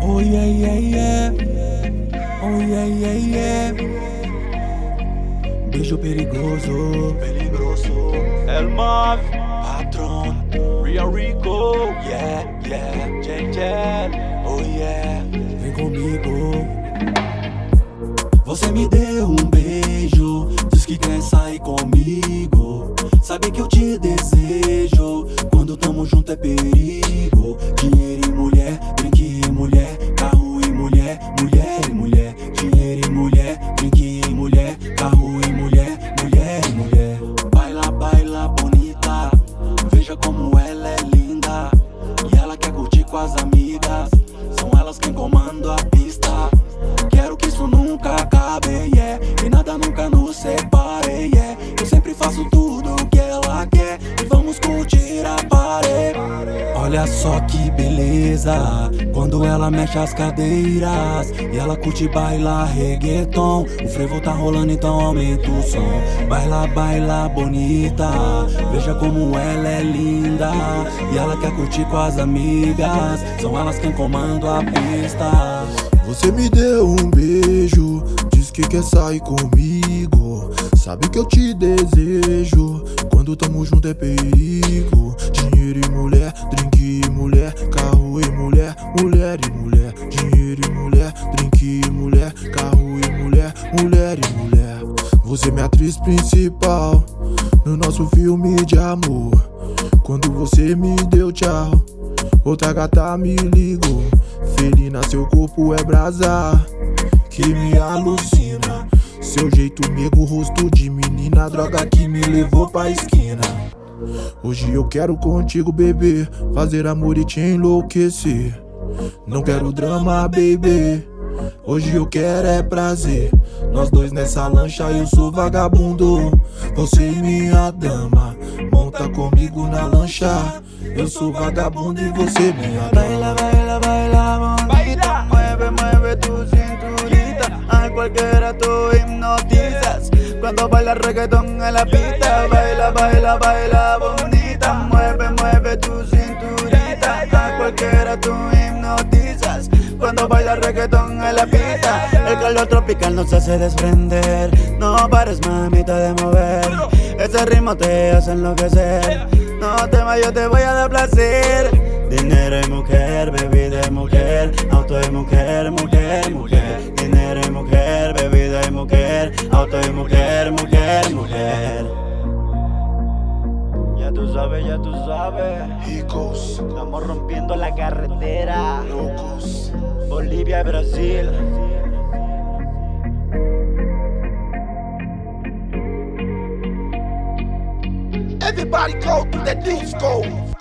Oh yeah, yeah, yeah. Oh yeah, yeah, yeah. Beijo perigoso, peligroso. El Mav, Patrón, Real Rico, yeah, yeah. JJ. Oh yeah, vem comigo. Você me deu um beijo, diz que quer sair comigo. Sabe que eu te desejo, quando tamo junto é perigo. Dinheiro e mulher, drink e mulher, carro e mulher, mulher e mulher. Dinheiro e mulher, drink e mulher, carro e mulher, mulher e mulher. Baila, baila bonita, veja como ela é linda. E ela quer curtir com as amigas, são elas quem comandam a pista. Quero que isso nunca acabe, yeah. E nada nunca nos separe, yeah. Eu sempre faço tudo o que ela quer e vamos curtir a parede. Olha só que beleza, quando ela mexe as cadeiras e ela curte bailar reggaeton. O frevo tá rolando, então aumenta o som. Baila, baila bonita, veja como ela é linda. E ela quer curtir com as amigas, são elas quem comandam a pista. Você me deu um beijo, diz que quer sair comigo. Sabe que eu te desejo, quando tamo junto é perigo. Dinheiro e mulher, drink e mulher, carro e mulher, mulher e mulher. Dinheiro e mulher, drink e mulher, carro e mulher, mulher e mulher. Você é minha atriz principal no nosso filme de amor. Quando você me deu tchau, outra gata me ligou. Felina, seu corpo é brasa que me alucina. Seu jeito mego, rosto de menina, droga que me levou pra esquina. Hoje eu quero contigo, bebê, fazer amor e te enlouquecer. Não quero drama, baby, hoje eu quero é prazer. Nós dois nessa lancha, eu sou vagabundo, você minha dama. Monta comigo na lancha, eu sou vagabundo e você minha dama. Baila, baila, baila, bonita. Mueve, mueve tu cinturita. A cualquiera tú hipnotizas cuando baila reggaetón en la pista. Baila, baila, baila, bonita. Mueve, mueve tu cinturita. A cualquiera tú hipnotizas cuando baila reggaetón en la pista. El calor tropical nos hace desprender. No pares, mamita, de mover. Ese ritmo te hace enloquecer. No temas, yo te voy a dar placer. Dinero y mujer, bebida y mujer, auto y mujer, mujer, mujer. Dinero y mujer, bebida y mujer, auto y mujer, mujer, mujer. Ya tú sabes, ya tú sabes. Ricos, Estamos rompiendo la carretera. loucos. Bolivia, Brasil. Everybody go to the disco.